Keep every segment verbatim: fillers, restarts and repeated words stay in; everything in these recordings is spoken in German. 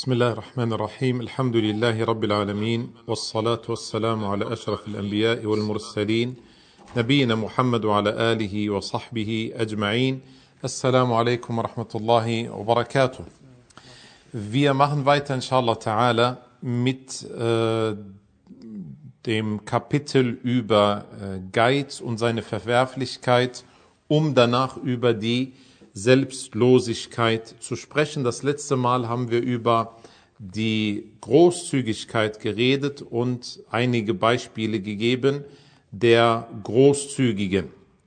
بسم الله الرحمن الرحيم الحمد لله رب العالمين والصلاة والسلام على أشرف الأنبياء والمرسلين نبينا محمد وعلى آله وصحبه أجمعين. Assalamu alaikum wa rahmatullahi wa barakatuh. Wir machen weiter inshallah ta'ala mit äh, dem Kapitel über äh, Geiz und seine Verwerflichkeit, um danach über die Selbstlosigkeit zu sprechen. Das letzte Mal haben wir über die Großzügigkeit geredet und einige Beispiele gegeben der Großzügigen.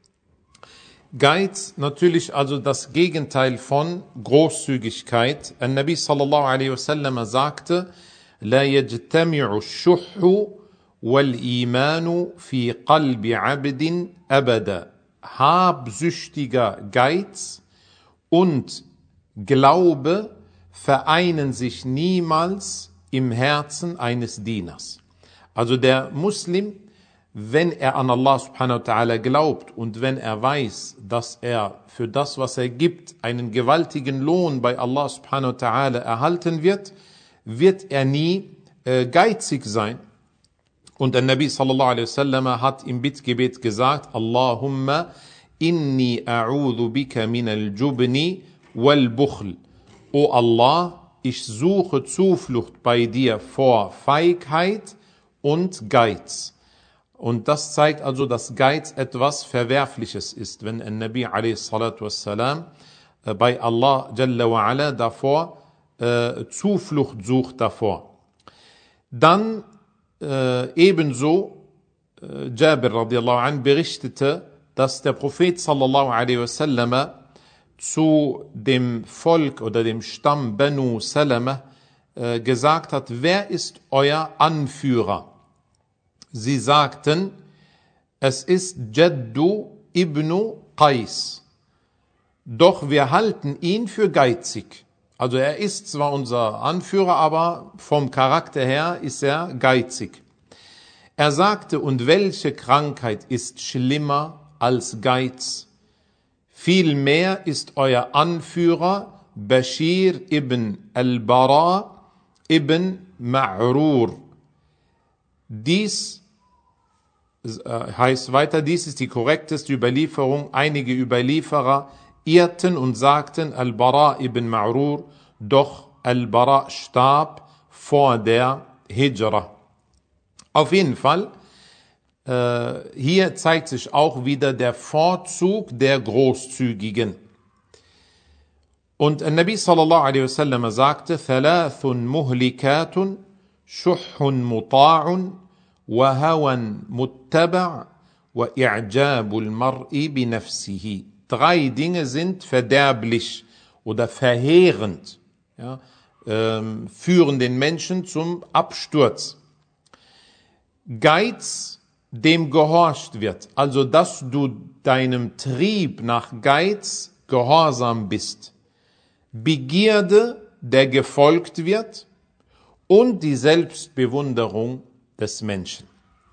Geiz, natürlich also das Gegenteil von Großzügigkeit. An-Nabi sallallahu alaihi wasallam sagte, La yajtami'u ash-shuhhu wal-imanu fi qalbi 'abdin abada. Habsüchtiger Geiz und Glaube vereinen sich niemals im Herzen eines Dieners. Also der Muslim, wenn er an Allah subhanahu wa ta'ala glaubt und wenn er weiß, dass er für das, was er gibt, einen gewaltigen Lohn bei Allah subhanahu wa ta'ala erhalten wird, wird er nie äh, geizig sein. Und der Nabi sallallahu alaihi wasallam hat im Bittgebet gesagt, Allahumma inni a'udhu bika min al-jubni wal-bukhl. O Allah, ich suche Zuflucht bei dir vor Feigheit und Geiz. Und das zeigt also, dass Geiz etwas Verwerfliches ist, wenn ein Nabi alaihi salatu wassalam bei Allah Jalla wa ala davor äh, Zuflucht sucht davor. Dann äh, ebenso äh, Jabir radiallahu anh berichtete, dass der Prophet sallallahu alaihi wasallam zu dem Volk oder dem Stamm Banu Salama äh, gesagt hat, wer ist euer Anführer? Sie sagten, es ist Jaddu ibn Qais. Doch wir halten ihn für geizig. Also er ist zwar unser Anführer, aber vom Charakter her ist er geizig. Er sagte, und welche Krankheit ist schlimmer als Geiz? Vielmehr ist euer Anführer Bashir ibn al-Bara ibn Ma'rur. Dies heißt weiter, dies ist die korrekteste Überlieferung. Einige Überlieferer irrten und sagten Al-Bara ibn Ma'rur, doch Al-Bara starb vor der Hijra. Auf jeden Fall, äh, hier zeigt sich auch wieder der Vorzug der Großzügigen. Und An-Nabi sallallahu alaihi wasallam sagte, Thalathun muhlikatun, shuhhun muta'un, وَهَوًا مُتَّبَعٌ وَإِعْجَابُ الْمَرْءِ بِنَفْسِهِ. Drei Dinge sind verderblich oder verheerend, ja, ähm, führen den Menschen zum Absturz. Geiz, dem gehorcht wird, also dass du deinem Trieb nach Geiz gehorsam bist. Begierde, der gefolgt wird, und die Selbstbewunderung des Menschen.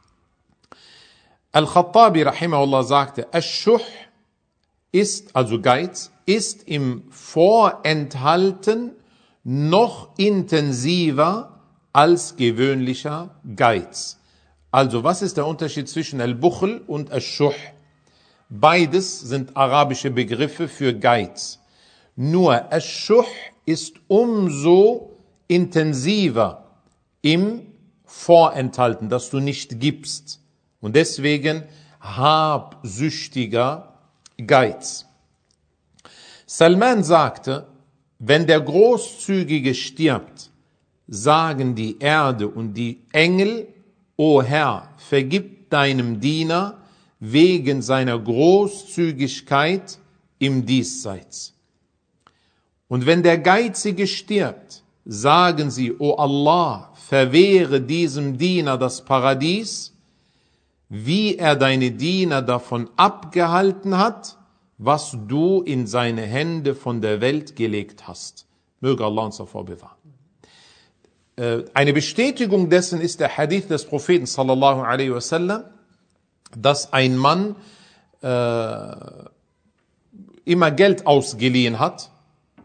Al-Khattabi rahimahullah sagte, Ash-Shuh ist, also Geiz, ist im Vorenthalten noch intensiver als gewöhnlicher Geiz. Also was ist der Unterschied zwischen Al-Bukhl und Ash-Shuh? Beides sind arabische Begriffe für Geiz. Nur Ash-Shuh ist umso intensiver im Vorenthalten, dass du nicht gibst. Und deswegen habsüchtiger Geiz. Salman sagte, wenn der Großzügige stirbt, sagen die Erde und die Engel, O Herr, vergib deinem Diener wegen seiner Großzügigkeit im Diesseits. Und wenn der Geizige stirbt, sagen sie, O Allah, verwehre diesem Diener das Paradies, wie er deine Diener davon abgehalten hat, was du in seine Hände von der Welt gelegt hast. Möge Allah uns davor bewahren. Eine Bestätigung dessen ist der Hadith des Propheten sallallahu alaihi wasallam, dass ein Mann äh, immer Geld ausgeliehen hat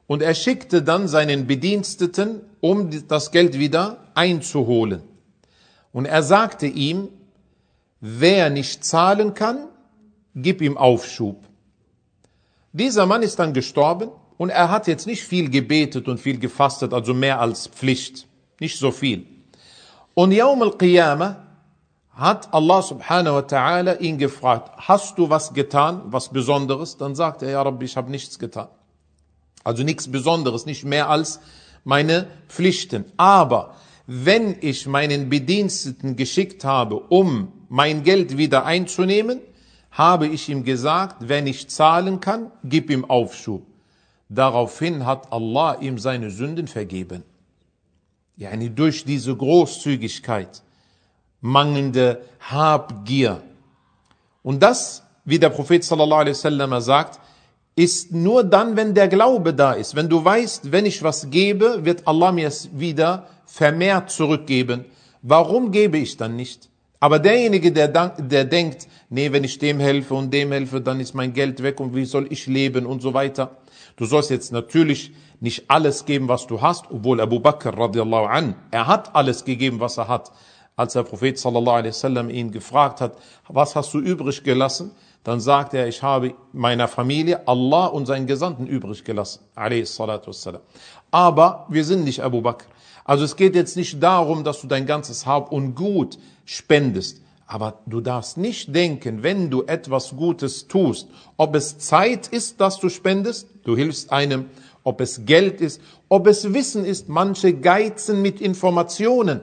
Und er schickte dann seinen Bediensteten, um das Geld wieder einzuholen. Und er sagte ihm, wer nicht zahlen kann, gib ihm Aufschub. Dieser Mann ist dann gestorben und er hat jetzt nicht viel gebetet und viel gefastet, also mehr als Pflicht, nicht so viel. Und Yawm al-Qiyamah hat Allah subhanahu wa ta'ala ihn gefragt, hast du was getan, was Besonderes? Dann sagt er, ja Rabbi, ich habe nichts getan. Also nichts Besonderes, nicht mehr als meine Pflichten. Aber wenn ich meinen Bediensteten geschickt habe, um mein Geld wieder einzunehmen, habe ich ihm gesagt, wer nicht zahlen kann, gib ihm Aufschub. Daraufhin hat Allah ihm seine Sünden vergeben. Yani durch diese Großzügigkeit, mangelnde Habgier. Und das, wie der Prophet sallallahu alaihi wasallam sagt, ist nur dann, wenn der Glaube da ist. Wenn du weißt, wenn ich was gebe, wird Allah mir es wieder vermehrt zurückgeben. Warum gebe ich dann nicht? Aber derjenige, der, der denkt, nee, wenn ich dem helfe und dem helfe, dann ist mein Geld weg und wie soll ich leben und so weiter. Du sollst jetzt natürlich nicht alles geben, was du hast, obwohl Abu Bakr radiallahu an, er hat alles gegeben, was er hat. Als der Prophet sallallahu alaihi wasallam ihn gefragt hat, was hast du übrig gelassen? Dann sagt er, ich habe meiner Familie Allah und seinen Gesandten übrig gelassen. Alayhi salatu wassalam. Aber wir sind nicht Abu Bakr. Also es geht jetzt nicht darum, dass du dein ganzes Hab und Gut spendest. Aber du darfst nicht denken, wenn du etwas Gutes tust, ob es Zeit ist, dass du spendest, du hilfst einem, ob es Geld ist, ob es Wissen ist. Manche geizen mit Informationen.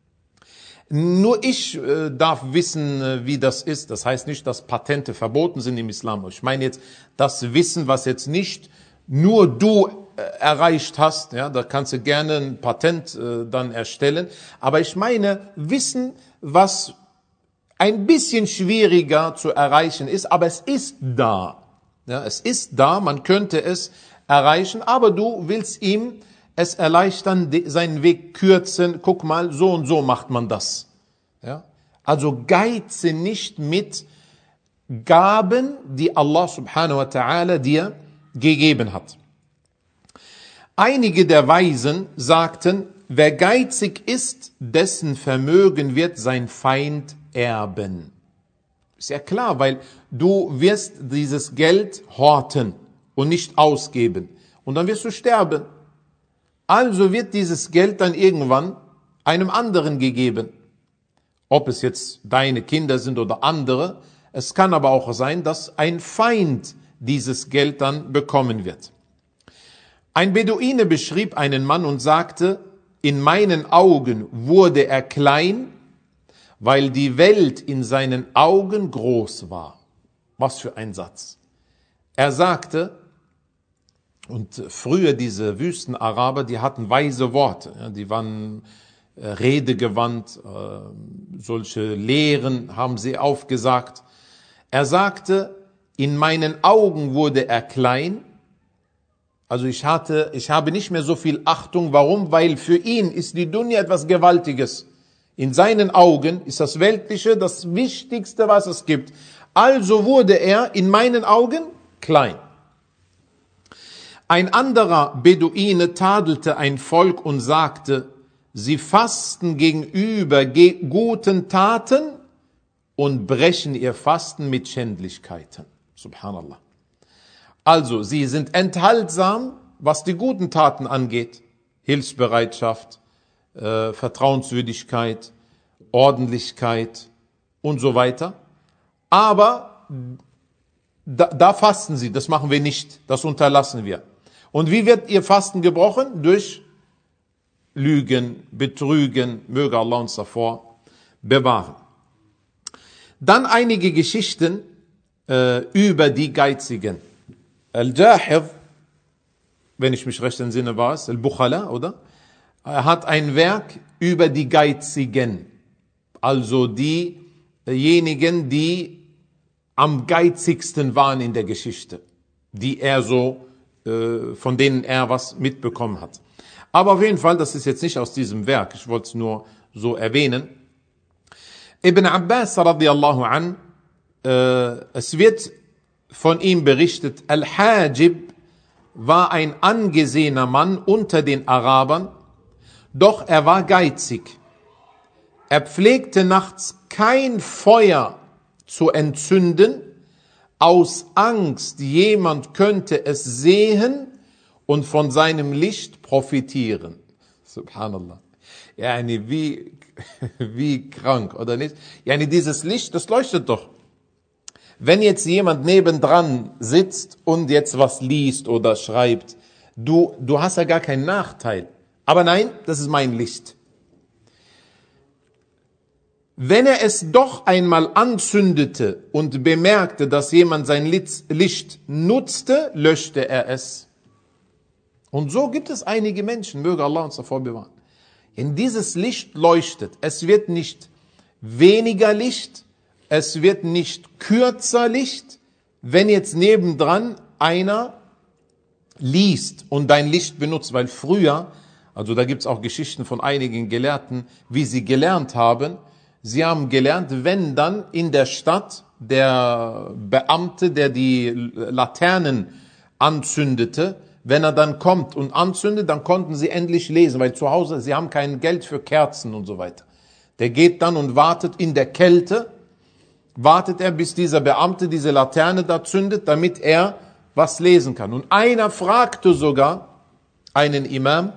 Nur ich äh, darf wissen, äh, wie das ist. Das heißt nicht, dass Patente verboten sind im Islam. Ich meine jetzt das Wissen, was jetzt nicht nur du äh, erreicht hast. Ja, da kannst du gerne ein Patent äh, dann erstellen. Aber ich meine Wissen, was ein bisschen schwieriger zu erreichen ist, aber es ist da. Ja, es ist da, man könnte es erreichen, aber du willst ihm es erleichtern, seinen Weg kürzen. Guck mal, so und so macht man das. Ja? Also geize nicht mit Gaben, die Allah subhanahu wa ta'ala dir gegeben hat. Einige der Weisen sagten, wer geizig ist, dessen Vermögen wird sein Feind erben. Ist ja klar, weil du wirst dieses Geld horten und nicht ausgeben. Und dann wirst du sterben. Also wird dieses Geld dann irgendwann einem anderen gegeben. Ob es jetzt deine Kinder sind oder andere. Es kann aber auch sein, dass ein Feind dieses Geld dann bekommen wird. Ein Beduine beschrieb einen Mann und sagte, in meinen Augen wurde er klein, weil die Welt in seinen Augen groß war. Was für ein Satz. Er sagte, und früher diese Wüstenaraber, die hatten weise Worte, ja, die waren äh, redegewandt, äh, solche Lehren haben sie aufgesagt. Er sagte, in meinen Augen wurde er klein, also ich hatte, ich habe nicht mehr so viel Achtung. Warum? Weil für ihn ist die Dunya etwas Gewaltiges. In seinen Augen ist das Weltliche das Wichtigste, was es gibt. Also wurde er in meinen Augen klein. Ein anderer Beduine tadelte ein Volk und sagte, sie fasten gegenüber ge- guten Taten und brechen ihr Fasten mit Schändlichkeiten. Subhanallah. Also, sie sind enthaltsam, was die guten Taten angeht. Hilfsbereitschaft, äh, Vertrauenswürdigkeit, Ordentlichkeit und so weiter. Aber da, da fasten sie, das machen wir nicht, das unterlassen wir. Und wie wird ihr Fasten gebrochen? Durch Lügen, Betrügen, möge Allah uns davor bewahren. Dann einige Geschichten äh, über die Geizigen. Al-Jahid, wenn ich mich recht entsinne, war es, Al-Bukhala, oder? Er hat ein Werk über die Geizigen, also diejenigen, die am geizigsten waren in der Geschichte, die er so, äh, von denen er was mitbekommen hat. Aber auf jeden Fall, das ist jetzt nicht aus diesem Werk, ich wollte es nur so erwähnen. Ibn Abbas radiallahu an, äh, es wird von ihm berichtet, Al-Hajib war ein angesehener Mann unter den Arabern, doch er war geizig. Er pflegte nachts kein Feuer zu entzünden, aus Angst, jemand könnte es sehen und von seinem Licht profitieren. Subhanallah. Yani wie, wie krank, oder nicht? Yani dieses Licht, das leuchtet doch. Wenn jetzt jemand nebendran sitzt und jetzt was liest oder schreibt, du, du hast ja gar keinen Nachteil. Aber nein, das ist mein Licht. Wenn er es doch einmal anzündete und bemerkte, dass jemand sein Licht nutzte, löschte er es. Und so gibt es einige Menschen, möge Allah uns davor bewahren. In dieses Licht leuchtet. Es wird nicht weniger Licht, es wird nicht kürzer Licht, wenn jetzt nebendran einer liest und dein Licht benutzt. Weil früher, also da gibt es auch Geschichten von einigen Gelehrten, wie sie gelernt haben. Sie haben gelernt, wenn dann in der Stadt der Beamte, der die Laternen anzündete, wenn er dann kommt und anzündet, dann konnten sie endlich lesen, weil zu Hause, sie haben kein Geld für Kerzen und so weiter. Der geht dann und wartet in der Kälte, wartet er, bis dieser Beamte diese Laterne da zündet, damit er was lesen kann. Und einer fragte sogar einen Imam,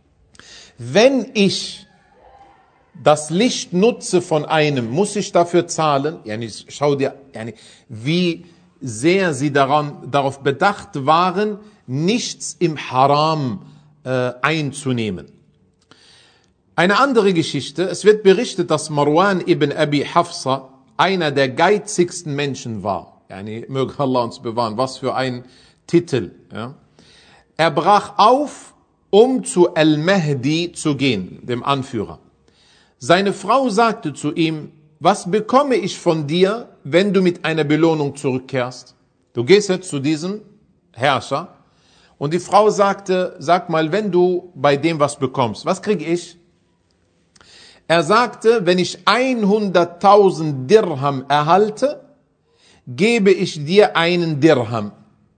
wenn ich das Licht nutze von einem, muss ich dafür zahlen? Yani, schau dir, yani, wie sehr sie daran, darauf bedacht waren, nichts im Haram äh, einzunehmen. Eine andere Geschichte, es wird berichtet, dass Marwan ibn Abi Hafsa einer der geizigsten Menschen war. Yani, möge Allah uns bewahren, was für ein Titel. Ja. Er brach auf, um zu Al-Mahdi zu gehen, dem Anführer. Seine Frau sagte zu ihm, was bekomme ich von dir, wenn du mit einer Belohnung zurückkehrst? Du gehst jetzt zu diesem Herrscher und die Frau sagte, sag mal, wenn du bei dem was bekommst, was kriege ich? Er sagte, wenn ich hunderttausend Dirham erhalte, gebe ich dir einen Dirham.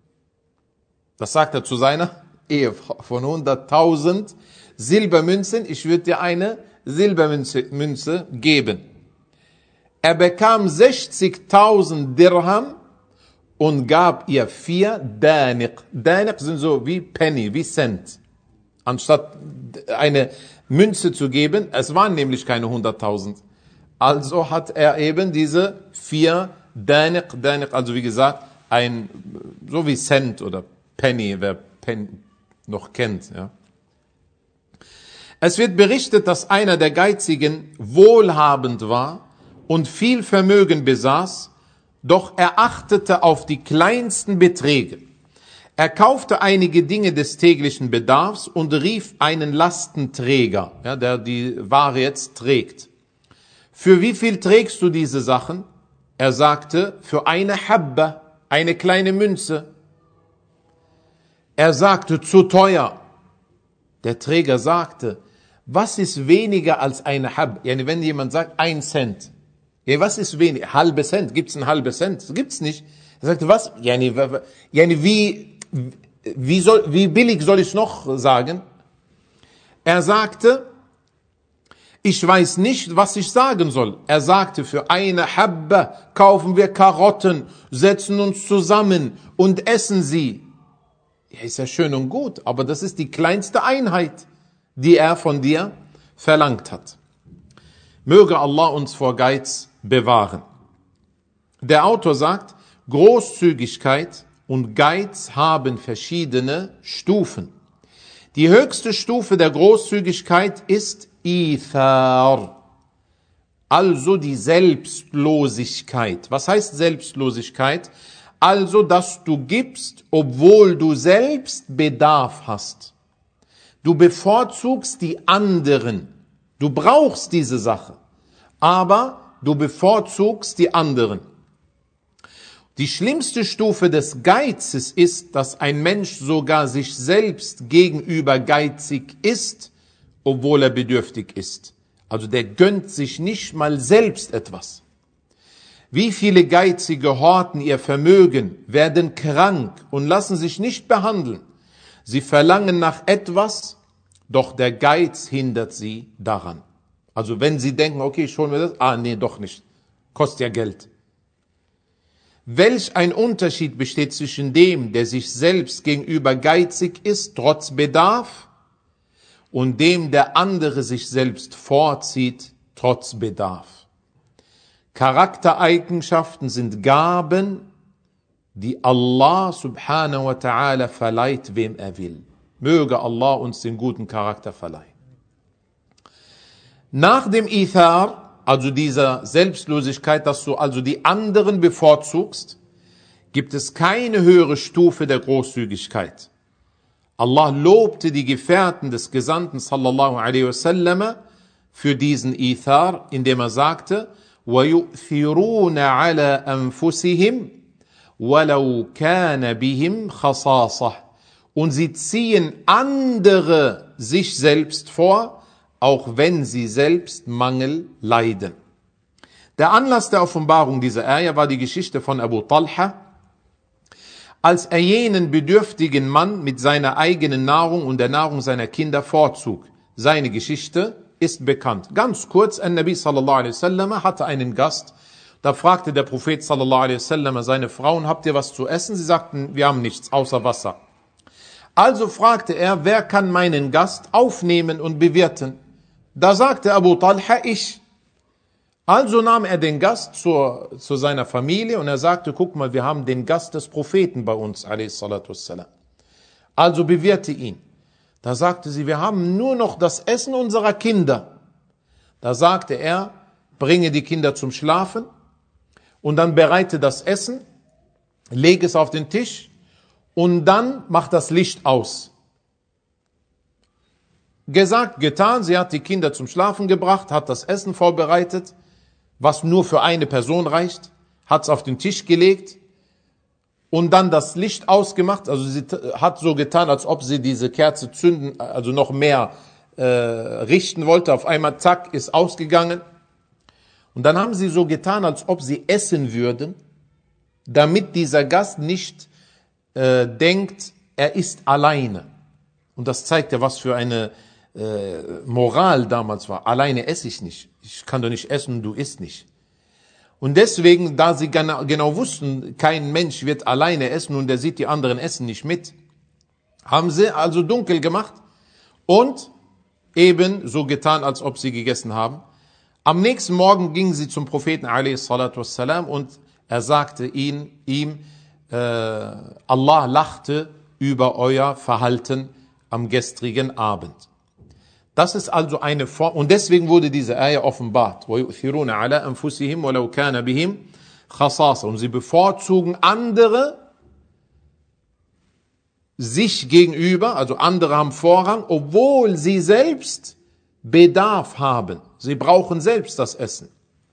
Das sagt er zu seiner Ehefrau. Von hunderttausend Silbermünzen, ich würde dir eine Silbermünze Münze geben. Er bekam sechzigtausend Dirham und gab ihr vier Daniq. Daniq sind so wie Penny, wie Cent. Anstatt eine Münze zu geben, es waren nämlich keine hunderttausend. Also hat er eben diese vier Daniq, Daniq, also wie gesagt, ein, so wie Cent oder Penny, wer Penny noch kennt, ja. Es wird berichtet, dass einer der Geizigen wohlhabend war und viel Vermögen besaß, doch er achtete auf die kleinsten Beträge. Er kaufte einige Dinge des täglichen Bedarfs und rief einen Lastenträger, ja, der die Ware jetzt trägt. Für wie viel trägst du diese Sachen? Er sagte, für eine Habba, eine kleine Münze. Er sagte, zu teuer. Der Träger sagte, was ist weniger als eine Hab? Yani wenn jemand sagt, ein Cent. Ja, was ist weniger? Halbe Cent. Gibt's ein halbe Cent? Das gibt's nicht. Er sagte, was? Yani, yani wie, wie soll, wie billig soll ich noch sagen? Er sagte, ich weiß nicht, was ich sagen soll. Er sagte, für eine Habba kaufen wir Karotten, setzen uns zusammen und essen sie. Ja, ist ja schön und gut, aber das ist die kleinste Einheit, die er von dir verlangt hat. Möge Allah uns vor Geiz bewahren. Der Autor sagt, Großzügigkeit und Geiz haben verschiedene Stufen. Die höchste Stufe der Großzügigkeit ist Ithar, also die Selbstlosigkeit. Was heißt Selbstlosigkeit? Also, dass du gibst, obwohl du selbst Bedarf hast. Du bevorzugst die anderen. Du brauchst diese Sache, aber du bevorzugst die anderen. Die schlimmste Stufe des Geizes ist, dass ein Mensch sogar sich selbst gegenüber geizig ist, obwohl er bedürftig ist. Also der gönnt sich nicht mal selbst etwas. Wie viele Geizige horten ihr Vermögen, werden krank und lassen sich nicht behandeln. Sie verlangen nach etwas, doch der Geiz hindert sie daran. Also wenn sie denken, okay, ich hole mir das, ah nee, doch nicht, kostet ja Geld. Welch ein Unterschied besteht zwischen dem, der sich selbst gegenüber geizig ist, trotz Bedarf, und dem, der andere sich selbst vorzieht, trotz Bedarf. Charaktereigenschaften sind Gaben, die Allah subhanahu wa ta'ala verleiht, wem er will. Möge Allah uns den guten Charakter verleihen. Nach dem Ithar, also dieser Selbstlosigkeit, dass du also die anderen bevorzugst, gibt es keine höhere Stufe der Großzügigkeit. Allah lobte die Gefährten des Gesandten sallallahu alaihi wasallam für diesen Ithar, indem er sagte, وَيُؤْثِرُونَ عَلَى أَنفُسِهِمْ وَلَوْ كَانَ بِهِمْ خَصَاصَةٌ. Und sie ziehen andere sich selbst vor, auch wenn sie selbst Mangel leiden. Der Anlass der Offenbarung dieser Ayah war die Geschichte von Abu Talha, als er jenen bedürftigen Mann mit seiner eigenen Nahrung und der Nahrung seiner Kinder vorzog. Seine Geschichte ist bekannt. Ganz kurz, An-Nabi sallallahu alaihi wasallam hatte einen Gast. Da fragte der Prophet sallallahu alaihi wasallam seine Frauen, habt ihr was zu essen? Sie sagten, wir haben nichts außer Wasser. Also fragte er, wer kann meinen Gast aufnehmen und bewirten? Da sagte Abu Talha, ich. Also nahm er den Gast zur, zu seiner Familie und er sagte, guck mal, wir haben den Gast des Propheten bei uns, alaihi salatu wassalam. Also bewirte ihn. Da sagte sie, wir haben nur noch das Essen unserer Kinder. Da sagte er, bringe die Kinder zum Schlafen und dann bereite das Essen, lege es auf den Tisch und dann mach das Licht aus. Gesagt, getan, sie hat die Kinder zum Schlafen gebracht, hat das Essen vorbereitet, was nur für eine Person reicht, hat es auf den Tisch gelegt und dann das Licht ausgemacht. Also sie hat so getan, als ob sie diese Kerze zünden, also noch mehr äh, richten wollte. Auf einmal, zack, ist ausgegangen. Und dann haben sie so getan, als ob sie essen würden, damit dieser Gast nicht äh, denkt, er ist alleine. Und das zeigt ja, was für eine äh, Moral damals war. Alleine esse ich nicht. Ich kann doch nicht essen und du isst nicht. Und deswegen, da sie genau, genau wussten, kein Mensch wird alleine essen und der sieht die anderen essen nicht mit, haben sie also dunkel gemacht und eben so getan, als ob sie gegessen haben. Am nächsten Morgen gingen sie zum Propheten alaihi salatu wassalam und er sagte ihn, ihm, äh, Allah lachte über euer Verhalten am gestrigen Abend. Das ist also eine Form, und deswegen wurde diese Ayah offenbart. وَيُؤْثِرُونَ عَلَىٰ أَنفُسِهِمْ وَلَوْ كَانَ بِهِمْ خَصَاصَةٌ. Und sie bevorzugen andere sich gegenüber, also andere haben Vorrang, obwohl sie selbst Bedarf haben. Sie brauchen selbst das Essen.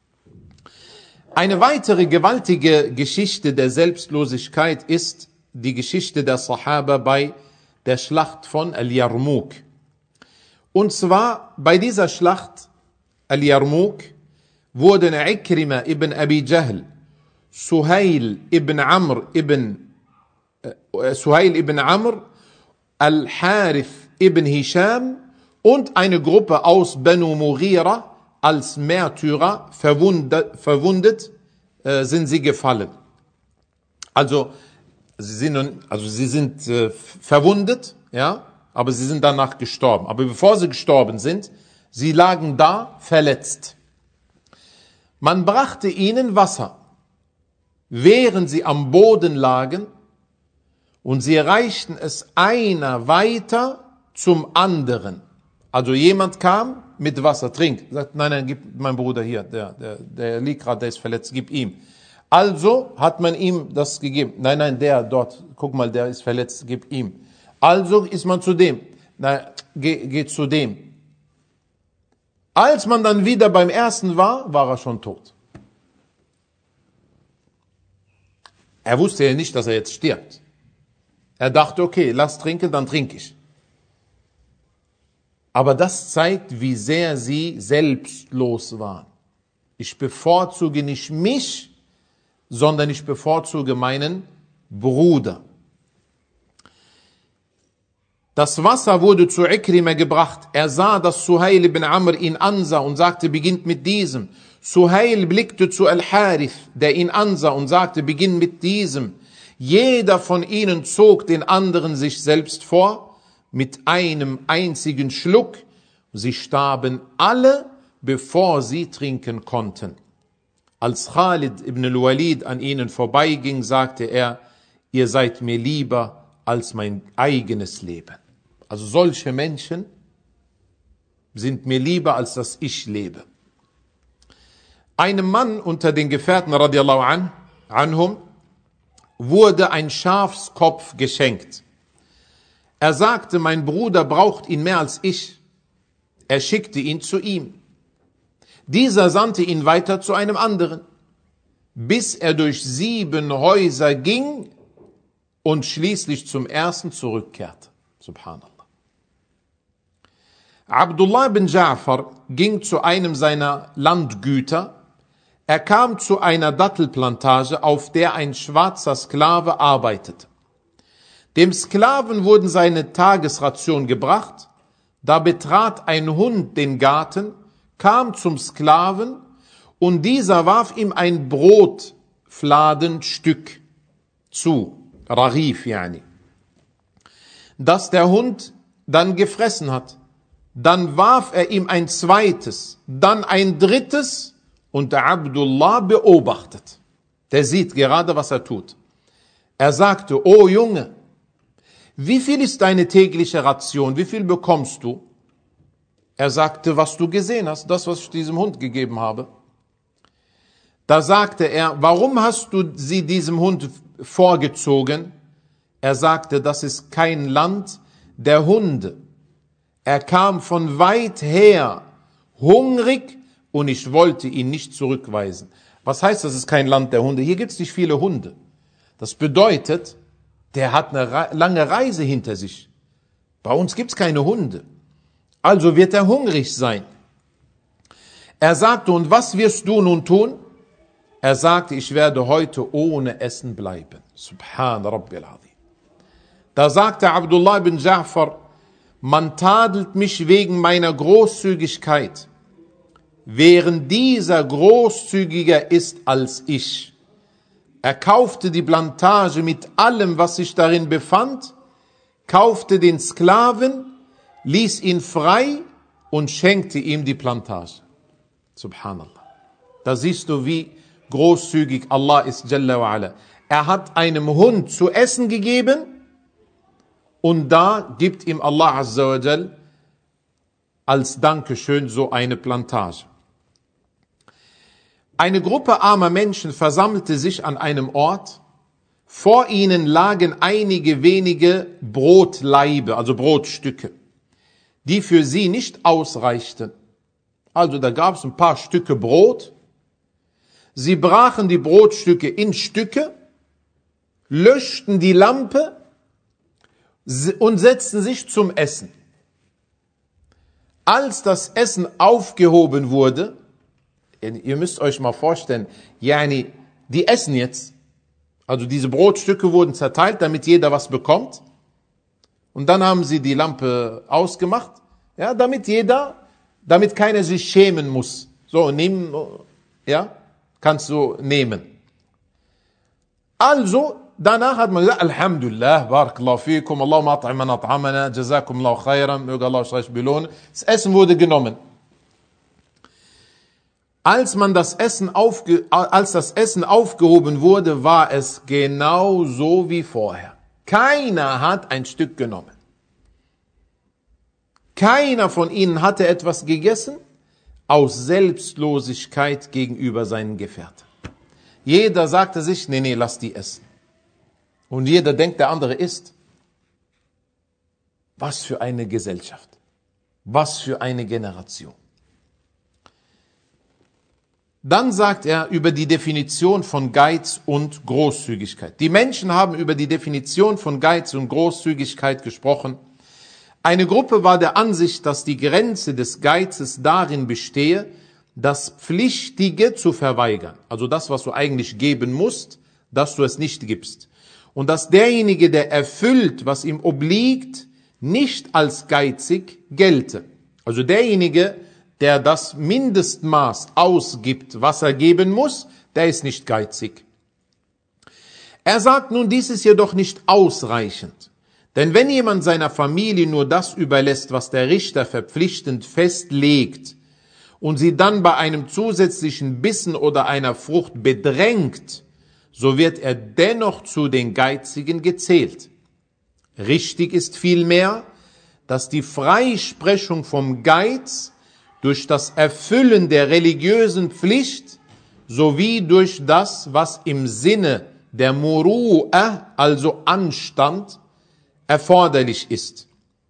Eine weitere gewaltige Geschichte der Selbstlosigkeit ist die Geschichte der Sahaba bei der Schlacht von Al-Yarmouk. Und zwar bei dieser Schlacht Al-Yarmouk wurden Ikrima ibn Abi Jahl, Suhail ibn Amr ibn äh, Suhail ibn Amr, Al-Harith ibn Hisham und eine Gruppe aus Banu Mughira als Märtyrer verwundet, verwundet äh, sind sie gefallen. Also sie sind, also sie sind äh, verwundet, ja, aber sie sind danach gestorben. Aber bevor sie gestorben sind, sie lagen da verletzt. Man brachte ihnen Wasser, während sie am Boden lagen, und sie reichten es einer weiter zum anderen. Also jemand kam mit Wasser, trink. Sagt, nein, nein, gib mein Bruder hier, der, der, der liegt gerade, der ist verletzt, gib ihm. Also hat man ihm das gegeben. Nein, nein, der dort, guck mal, der ist verletzt, gib ihm. Also ist man zu dem. Nein, geh, geh zu dem. Als man dann wieder beim ersten war, war er schon tot. Er wusste ja nicht, dass er jetzt stirbt. Er dachte, okay, lass trinken, dann trinke ich. Aber das zeigt, wie sehr sie selbstlos waren. Ich bevorzuge nicht mich, sondern ich bevorzuge meinen Bruder. Das Wasser wurde zu Ikrima gebracht. Er sah, dass Suhail ibn Amr ihn ansah und sagte, beginnt mit diesem. Suhail blickte zu Al-Harith, der ihn ansah und sagte, beginn mit diesem. Jeder von ihnen zog den anderen sich selbst vor, mit einem einzigen Schluck. Sie starben alle, bevor sie trinken konnten. Als Khalid ibn al-Walid an ihnen vorbeiging, sagte er, ihr seid mir lieber als mein eigenes Leben. Also solche Menschen sind mir lieber, als dass ich lebe. Einem Mann unter den Gefährten radiallahu an, anhum wurde ein Schafskopf geschenkt. Er sagte, mein Bruder braucht ihn mehr als ich. Er schickte ihn zu ihm. Dieser sandte ihn weiter zu einem anderen, bis er durch sieben Häuser ging und schließlich zum ersten zurückkehrte. Subhanallah. Abdullah bin Ja'far ging zu einem seiner Landgüter. Er kam zu einer Dattelplantage, auf der ein schwarzer Sklave arbeitete. Dem Sklaven wurden seine Tagesration gebracht. Da betrat ein Hund den Garten, kam zum Sklaven und dieser warf ihm ein Brotfladenstück zu, Ragif yani, das der Hund dann gefressen hat. Dann warf er ihm ein zweites, dann ein drittes und der Abdullah beobachtet. Der sieht gerade, was er tut. Er sagte, oh Junge, wie viel ist deine tägliche Ration? Wie viel bekommst du? Er sagte, was du gesehen hast, das, was ich diesem Hund gegeben habe. Da sagte er, warum hast du sie diesem Hund vorgezogen? Er sagte, das ist kein Land der Hunde. Er kam von weit her, hungrig, und ich wollte ihn nicht zurückweisen. Was heißt, das ist kein Land der Hunde? Hier gibt es nicht viele Hunde. Das bedeutet, der hat eine lange Reise hinter sich. Bei uns gibt es keine Hunde. Also wird er hungrig sein. Er sagte, und was wirst du nun tun? Er sagte, ich werde heute ohne Essen bleiben. Subhan Rabbil Azim. Da sagte Abdullah bin Ja'far, man tadelt mich wegen meiner Großzügigkeit, während dieser großzügiger ist als ich. Er kaufte die Plantage mit allem, was sich darin befand, kaufte den Sklaven, ließ ihn frei und schenkte ihm die Plantage. Subhanallah. Da siehst du, wie großzügig Allah ist, Jalla wa ala. Er hat einem Hund zu essen gegeben und da gibt ihm Allah Azza wa Jal als Dankeschön so eine Plantage. Eine Gruppe armer Menschen versammelte sich an einem Ort. Vor ihnen lagen einige wenige Brotlaibe, also Brotstücke, die für sie nicht ausreichten. Also da gab es ein paar Stücke Brot. Sie brachen die Brotstücke in Stücke, löschten die Lampe und setzten sich zum Essen. Als das Essen aufgehoben wurde, ihr müsst euch mal vorstellen, yani, die essen jetzt, also diese Brotstücke wurden zerteilt, damit jeder was bekommt. Und dann haben sie die Lampe ausgemacht, ja, damit jeder, damit keiner sich schämen muss. So, nehmen, ja, kannst du nehmen. Also, danach hat man gesagt, Alhamdulillah, Barakallahu fikum, Allahumma at'imana at'amana, Jazakum Allahu khairan, möge Allah euch reich belohnen. Das Essen wurde genommen. Als man das Essen aufge, als das Essen aufgehoben wurde, war es genau so wie vorher. Keiner hat ein Stück genommen. Keiner von ihnen hatte etwas gegessen aus Selbstlosigkeit gegenüber seinen Gefährten. Jeder sagte sich, nee, nee, lass die essen. Und jeder denkt, der andere isst. Was für eine Gesellschaft. Was für eine Generation. Dann sagt er über die Definition von Geiz und Großzügigkeit. Die Menschen haben über die Definition von Geiz und Großzügigkeit gesprochen. Eine Gruppe war der Ansicht, dass die Grenze des Geizes darin bestehe, das Pflichtige zu verweigern. Also das, was du eigentlich geben musst, dass du es nicht gibst. Und dass derjenige, der erfüllt, was ihm obliegt, nicht als geizig gelte. Also derjenige, der das Mindestmaß ausgibt, was er geben muss, der ist nicht geizig. Er sagt nun, dies ist jedoch nicht ausreichend. Denn wenn jemand seiner Familie nur das überlässt, was der Richter verpflichtend festlegt, und sie dann bei einem zusätzlichen Bissen oder einer Frucht bedrängt, so wird er dennoch zu den Geizigen gezählt. Richtig ist vielmehr, dass die Freisprechung vom Geiz durch das Erfüllen der religiösen Pflicht sowie durch das, was im Sinne der Muru'ah, also Anstand, erforderlich ist,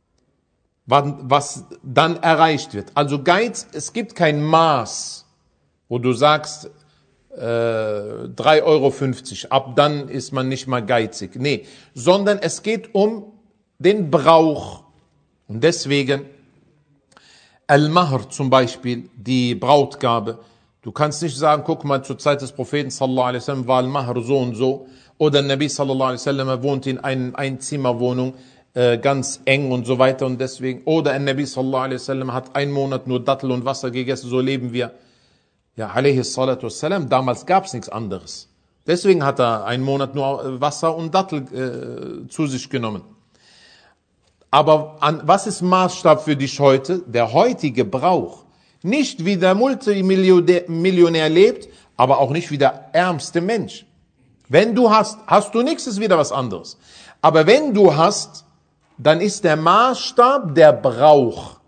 was dann erreicht wird. Also Geiz, es gibt kein Maß, wo du sagst, äh, drei Euro fünfzig, ab dann ist man nicht mal geizig. Nee, sondern es geht um den Brauch. Und deswegen, Al-Mahr zum Beispiel, die Brautgabe. Du kannst nicht sagen, guck mal, zur Zeit des Propheten sallallahu alaihi wasallam war Al-Mahr so und so. Oder Nabi sallallahu alaihi wasallam wohnt in einer Einzimmerwohnung, ganz eng und so weiter und deswegen, oder ein Nabi sallallahu alaihi wasallam hat einen Monat nur Dattel und Wasser gegessen, so leben wir. Ja, alaihi salatu wassalam, damals gab es nichts anderes. Deswegen hat er einen Monat nur Wasser und Dattel äh, zu sich genommen. Aber an, was ist Maßstab für dich heute? Der heutige Brauch. Nicht wie der Multimillionär lebt, aber auch nicht wie der ärmste Mensch. Wenn du hast, hast du nichts, ist wieder was anderes. Aber wenn du hast, dann ist der Maßstab der Brauch.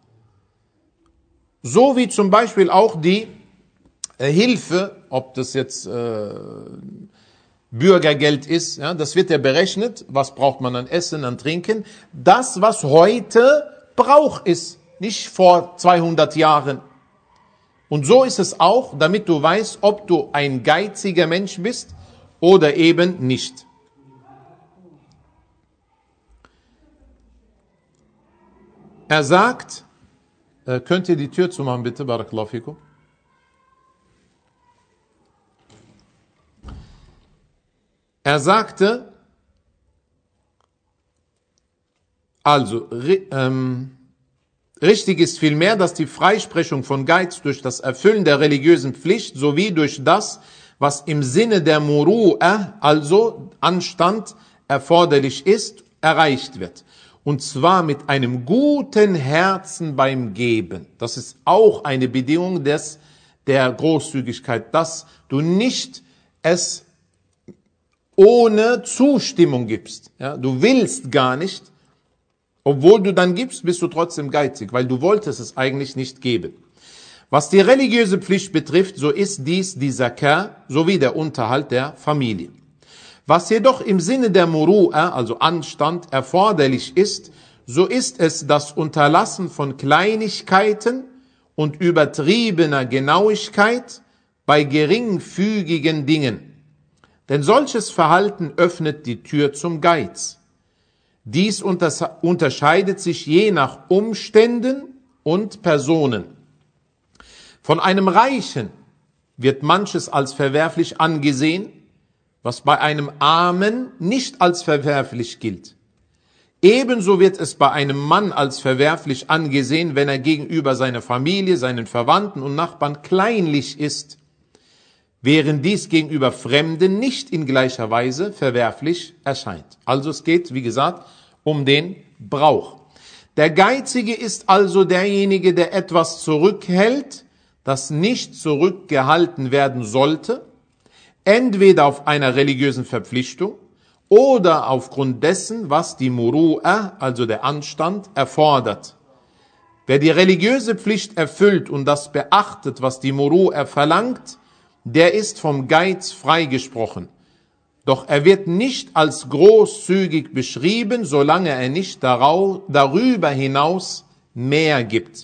So wie zum Beispiel auch die äh, Hilfe, ob das jetzt äh, Bürgergeld ist, ja, das wird ja berechnet, was braucht man an Essen, an Trinken. Das, was heute Brauch ist, nicht vor zweihundert Jahren. Und so ist es auch, damit du weißt, ob du ein geiziger Mensch bist oder eben nicht. Er sagt, äh, könnt ihr die Tür zumachen, bitte, Barakallahu fikum. Er sagte, also, ähm, richtig ist vielmehr, dass die Freisprechung von Geiz durch das Erfüllen der religiösen Pflicht sowie durch das, was im Sinne der Muru'ah, also Anstand, erforderlich ist, erreicht wird. Und zwar mit einem guten Herzen beim Geben. Das ist auch eine Bedingung des, der Großzügigkeit, dass du nicht es ohne Zustimmung gibst. Ja, du willst gar nicht, obwohl du dann gibst, bist du trotzdem geizig, weil du wolltest es eigentlich nicht geben. Was die religiöse Pflicht betrifft, so ist dies die Zakah sowie der Unterhalt der Familie. Was jedoch im Sinne der Muru'ah, also Anstand, erforderlich ist, so ist es das Unterlassen von Kleinigkeiten und übertriebener Genauigkeit bei geringfügigen Dingen. Denn solches Verhalten öffnet die Tür zum Geiz. Dies unterscheidet sich je nach Umständen und Personen. Von einem Reichen wird manches als verwerflich angesehen, was bei einem Armen nicht als verwerflich gilt. Ebenso wird es bei einem Mann als verwerflich angesehen, wenn er gegenüber seiner Familie, seinen Verwandten und Nachbarn kleinlich ist, während dies gegenüber Fremden nicht in gleicher Weise verwerflich erscheint. Also es geht, wie gesagt, um den Brauch. Der Geizige ist also derjenige, der etwas zurückhält, das nicht zurückgehalten werden sollte, entweder auf einer religiösen Verpflichtung oder aufgrund dessen, was die Muru'ah, also der Anstand, erfordert. Wer die religiöse Pflicht erfüllt und das beachtet, was die Muru'ah verlangt, der ist vom Geiz freigesprochen. Doch er wird nicht als großzügig beschrieben, solange er nicht darüber hinaus mehr gibt.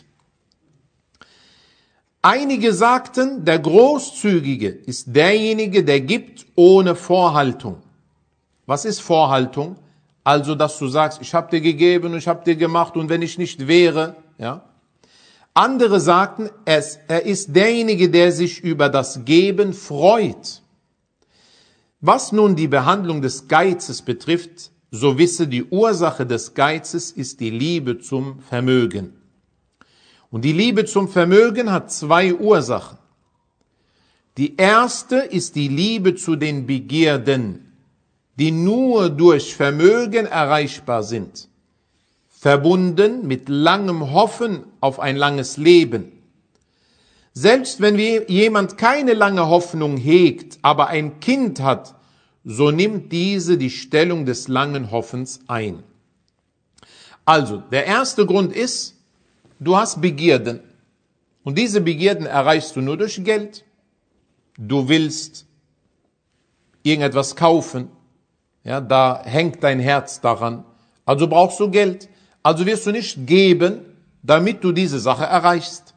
Einige sagten, der Großzügige ist derjenige, der gibt ohne Vorhaltung. Was ist Vorhaltung? Also, dass du sagst, ich habe dir gegeben und ich habe dir gemacht und wenn ich nicht wäre, ja. Andere sagten, es, er ist derjenige, der sich über das Geben freut. Was nun die Behandlung des Geizes betrifft, so wisse, die Ursache des Geizes ist die Liebe zum Vermögen. Und die Liebe zum Vermögen hat zwei Ursachen. Die erste ist die Liebe zu den Begierden, die nur durch Vermögen erreichbar sind, verbunden mit langem Hoffen auf ein langes Leben. Selbst wenn jemand keine lange Hoffnung hegt, aber ein Kind hat, so nimmt diese die Stellung des langen Hoffens ein. Also, der erste Grund ist, du hast Begierden. Und diese Begierden erreichst du nur durch Geld. Du willst irgendetwas kaufen. Ja, da hängt dein Herz daran. Also brauchst du Geld. Also wirst du nicht geben, damit du diese Sache erreichst.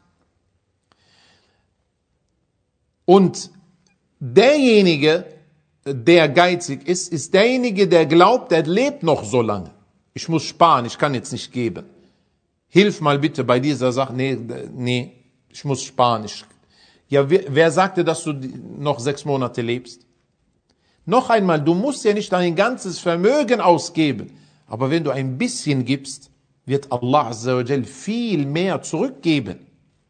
Und derjenige, der geizig ist, ist derjenige, der glaubt, der lebt noch so lange. Ich muss sparen, ich kann jetzt nicht geben. Hilf mal bitte bei dieser Sache. Nee, nee, ich muss sparen. Ich, ja, wer, wer sagte, dass du noch sechs Monate lebst? Noch einmal, du musst ja nicht dein ganzes Vermögen ausgeben. Aber wenn du ein bisschen gibst, wird Allah Azza wa Jal viel mehr zurückgeben.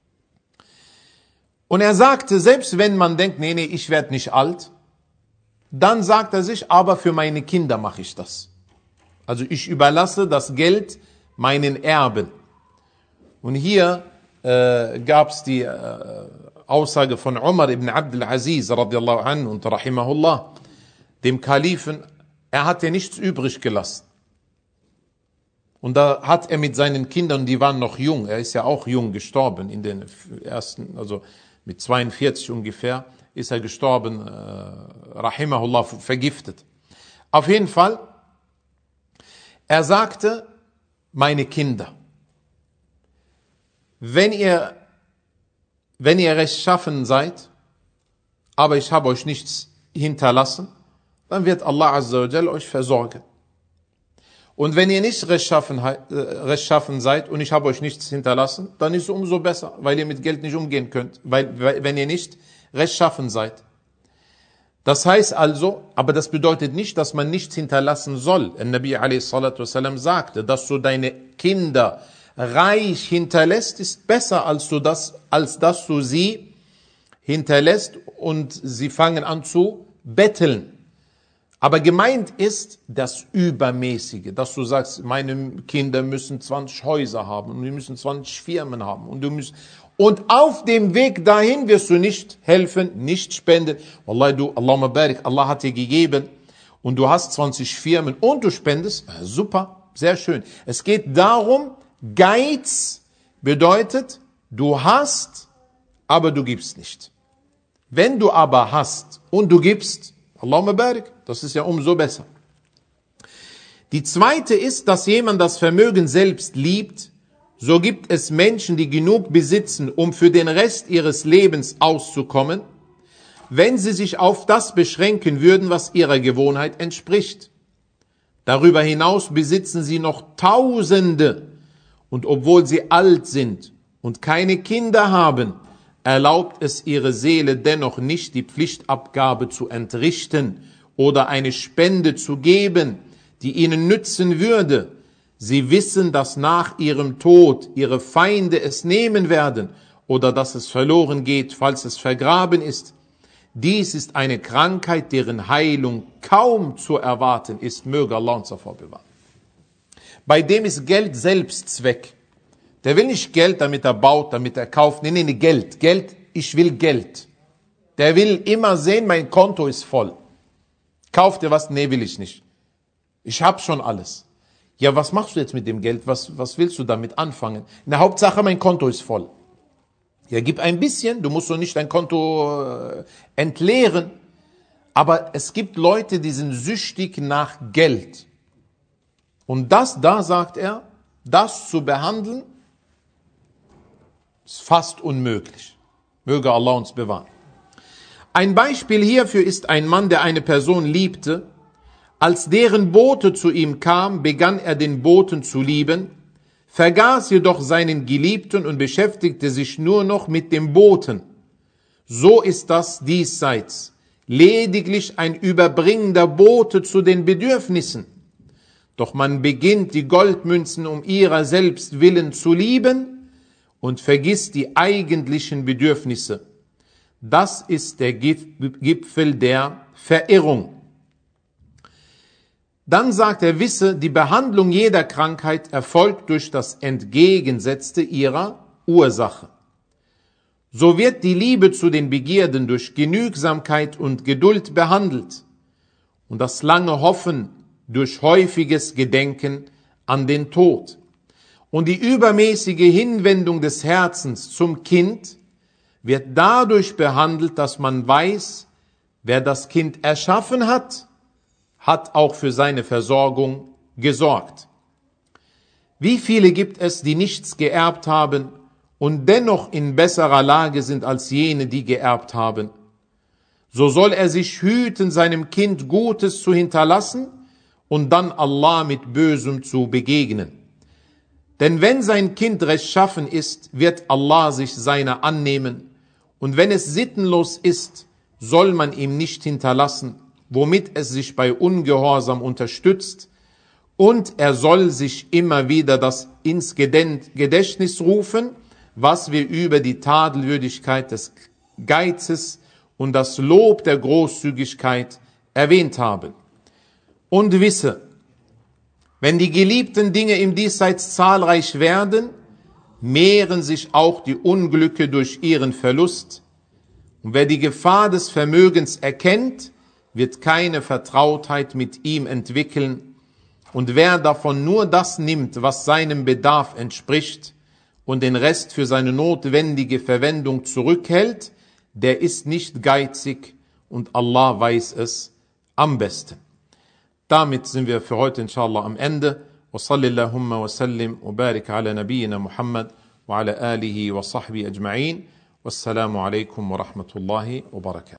Und er sagte, selbst wenn man denkt, nee, nee, ich werde nicht alt, dann sagt er sich, aber für meine Kinder mache ich das. Also ich überlasse das Geld meinen Erben. Und hier äh, gab es die äh, Aussage von Umar ibn Abdul Aziz radiallahu anhu und rahimahullah, dem Kalifen, er hat ja nichts übrig gelassen. Und da hat er mit seinen Kindern, die waren noch jung, er ist ja auch jung gestorben, in den ersten, also mit zweiundvierzig ungefähr, ist er gestorben, äh, rahimahullah, vergiftet. Auf jeden Fall, er sagte, meine Kinder, wenn ihr, wenn ihr rechtschaffen seid, aber ich habe euch nichts hinterlassen, dann wird Allah Azza wa Jal euch versorgen. Und wenn ihr nicht rechtschaffen, äh, rechtschaffen seid und ich habe euch nichts hinterlassen, dann ist es umso besser, weil ihr mit Geld nicht umgehen könnt, weil, weil wenn ihr nicht rechtschaffen seid. Das heißt also, aber das bedeutet nicht, dass man nichts hinterlassen soll. Der Nabi alaihi salatu wasalam sagte, dass du deine Kinder reich hinterlässt, ist besser, als du das, als dass du sie hinterlässt und sie fangen an zu betteln. Aber gemeint ist das Übermäßige, dass du sagst, meine Kinder müssen zwanzig Häuser haben und wir müssen zwanzig Firmen haben und du musst, und auf dem Weg dahin wirst du nicht helfen, nicht spenden. Wallahi, du, Allahumma barik, Allah hat dir gegeben und du hast zwanzig Firmen und du spendest, super, sehr schön. Es geht darum, Geiz bedeutet, du hast, aber du gibst nicht. Wenn du aber hast und du gibst, Allahumma barik, das ist ja umso besser. Die zweite ist, dass jemand das Vermögen selbst liebt. So gibt es Menschen, die genug besitzen, um für den Rest ihres Lebens auszukommen, wenn sie sich auf das beschränken würden, was ihrer Gewohnheit entspricht. Darüber hinaus besitzen sie noch Tausende, und obwohl sie alt sind und keine Kinder haben, erlaubt es ihre Seele dennoch nicht, die Pflichtabgabe zu entrichten oder eine Spende zu geben, die ihnen nützen würde. Sie wissen, dass nach ihrem Tod ihre Feinde es nehmen werden oder dass es verloren geht, falls es vergraben ist. Dies ist eine Krankheit, deren Heilung kaum zu erwarten ist. Möge Allah uns davor bewahren. Bei dem ist Geld Selbstzweck. Der will nicht Geld, damit er baut, damit er kauft. Nee, nee, nee, Geld. Geld, ich will Geld. Der will immer sehen, mein Konto ist voll. Kauft dir was? Nee, will ich nicht. Ich habe schon alles. Ja, was machst du jetzt mit dem Geld? Was, was willst du damit anfangen? In der Hauptsache, mein Konto ist voll. Ja, gib ein bisschen. Du musst doch nicht dein Konto äh, entleeren. Aber es gibt Leute, die sind süchtig nach Geld. Und das, da sagt er, das zu behandeln, ist fast unmöglich. Möge Allah uns bewahren. Ein Beispiel hierfür ist ein Mann, der eine Person liebte. Als deren Bote zu ihm kam, begann er den Boten zu lieben, vergaß jedoch seinen Geliebten und beschäftigte sich nur noch mit dem Boten. So ist das diesseits, lediglich ein überbringender Bote zu den Bedürfnissen. Doch man beginnt die Goldmünzen um ihrer selbst willen zu lieben und vergisst die eigentlichen Bedürfnisse. Das ist der Gipfel der Verirrung. Dann sagt er, wisse, die Behandlung jeder Krankheit erfolgt durch das Entgegensetzte ihrer Ursache. So wird die Liebe zu den Begierden durch Genügsamkeit und Geduld behandelt und das lange Hoffen durch häufiges Gedenken an den Tod. Und die übermäßige Hinwendung des Herzens zum Kind wird dadurch behandelt, dass man weiß, wer das Kind erschaffen hat, hat auch für seine Versorgung gesorgt. Wie viele gibt es, die nichts geerbt haben und dennoch in besserer Lage sind als jene, die geerbt haben? So soll er sich hüten, seinem Kind Gutes zu hinterlassen und dann Allah mit Bösem zu begegnen. Denn wenn sein Kind rechtschaffen ist, wird Allah sich seiner annehmen. Und wenn es sittenlos ist, soll man ihm nicht hinterlassen, womit es sich bei Ungehorsam unterstützt. Und er soll sich immer wieder das ins Gedächtnis rufen, was wir über die Tadelwürdigkeit des Geizes und das Lob der Großzügigkeit erwähnt haben. Und wisse, wenn die geliebten Dinge im Diesseits zahlreich werden, mehren sich auch die Unglücke durch ihren Verlust. Und wer die Gefahr des Vermögens erkennt, wird keine Vertrautheit mit ihm entwickeln. Und wer davon nur das nimmt, was seinem Bedarf entspricht, und den Rest für seine notwendige Verwendung zurückhält, der ist nicht geizig und Allah weiß es am besten. Damit sind wir für heute inshallah am Ende. Wa sallallahu wa sallim wa barik ala nabiyyina Muhammad wa ala alihi wa sahbihi ajma'in. Wassalamu alaikum wa rahmatullahi wa barakatuh.